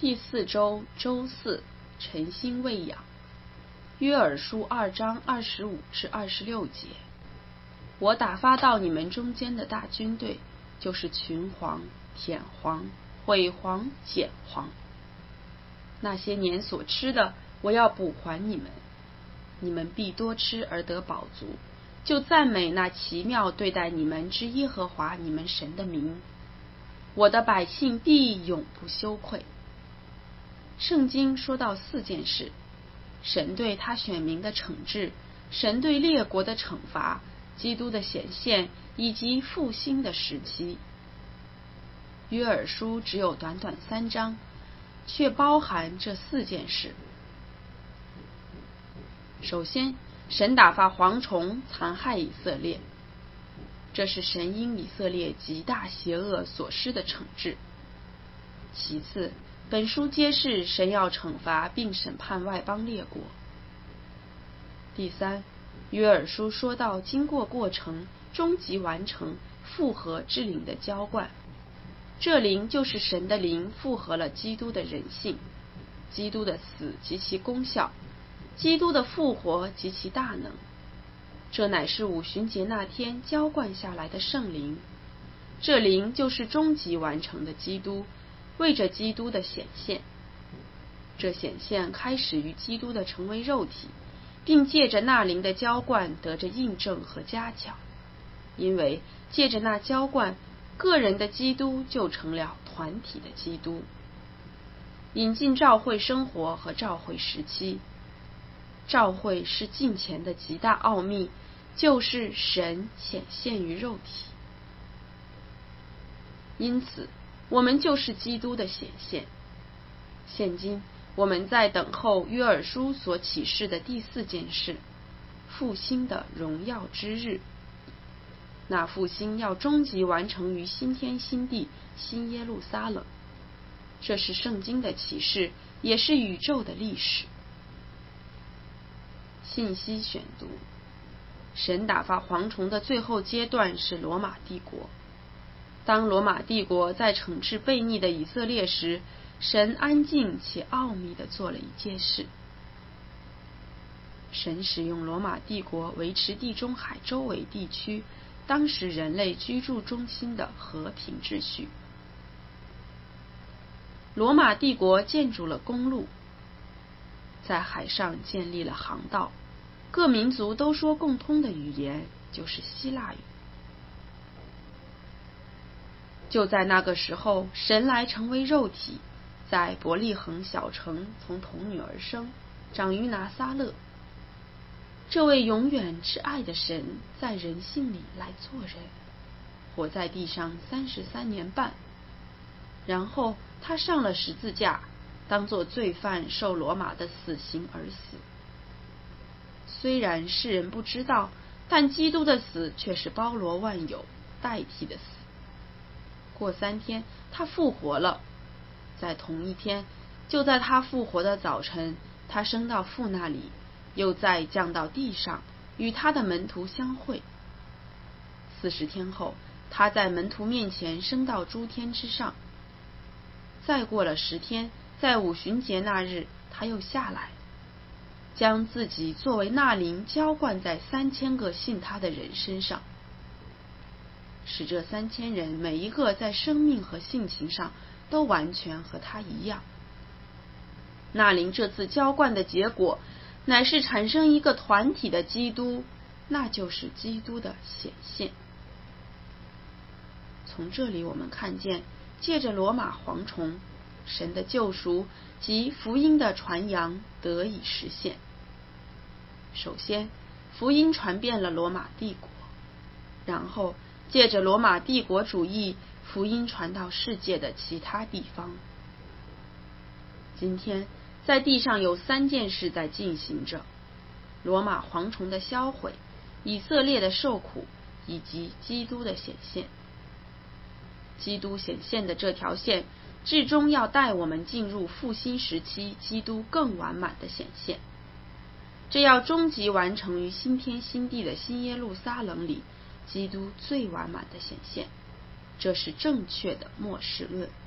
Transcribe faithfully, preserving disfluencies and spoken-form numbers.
第四周周四，晨星喂养。约珥书二章二十五至二十六节。我打发到你们中间的大军队，就是群蝗、舔蝗、毁蝗、剪蝗。那些年所吃的，我要补还你们，你们必多吃而得饱足，就赞美那奇妙对待你们之耶和华你们神的名。我的百姓必永不羞愧。圣经说到四件事：神对他选民的惩治，神对列国的惩罚，基督的显现，以及复兴的时期。约珥书只有短短三章，却包含这四件事。首先，神打发蝗虫残害以色列，这是神因以色列极大邪恶所施的惩治。其次，本书揭示神要惩罚并审判外邦列国。第三，约珥书说到经过过程，终极完成复合之灵的浇灌，这灵就是神的灵，复合了基督的人性，基督的死及其功效，基督的复活及其大能。这乃是五旬节那天浇灌下来的圣灵，这灵就是终极完成的基督，为着基督的显现。这显现开始于基督的成为肉体，并借着那灵的浇灌得着印证和加强，因为借着那浇灌，个人的基督就成了团体的基督。引进召会生活和召会时期。召会是近前的极大奥秘，就是神显现于肉体。因此，我们就是基督的显现。现今我们在等候约珥书所启示的第四件事：复兴的荣耀之日。那复兴要终极完成于新天新地，新耶路撒冷。这是圣经的启示，也是宇宙的历史。信息选读：神打发蝗虫的最后阶段是罗马帝国。当罗马帝国在惩治悖逆的以色列时，神安静且奥秘地做了一件事。神使用罗马帝国维持地中海周围地区当时人类居住中心的和平秩序。罗马帝国建筑了公路，在海上建立了航道，各民族都说共通的语言，就是希腊语。就在那个时候，神来成为肉体，在伯利恒小城从童女而生，长于拿撒勒。这位永远之爱的神在人性里来做人，活在地上三十三年半，然后他上了十字架，当作罪犯受罗马的死刑而死。虽然世人不知道，但基督的死却是包罗万有，代替的死。过三天，他复活了。在同一天，就在他复活的早晨，他升到父那里，又再降到地上，与他的门徒相会。四十天后，他在门徒面前升到诸天之上。再过了十天，在五旬节那日，他又下来，将自己作为那灵浇灌在三千个信他的人身上，使这三千人每一个在生命和性情上都完全和他一样。那灵这次浇灌的结果，乃是产生一个团体的基督，那就是基督的显现。从这里我们看见，借着罗马蝗虫，神的救赎及福音的传扬得以实现。首先，福音传遍了罗马帝国，然后借着罗马帝国主义，福音传到世界的其他地方。今天在地上有三件事在进行着：罗马蝗虫的销毁，以色列的受苦，以及基督的显现。基督显现的这条线，至终要带我们进入复兴时期基督更完满的显现。这要终极完成于新天新地的新耶路撒冷里，基督最完满的显现。这是正确的末世论。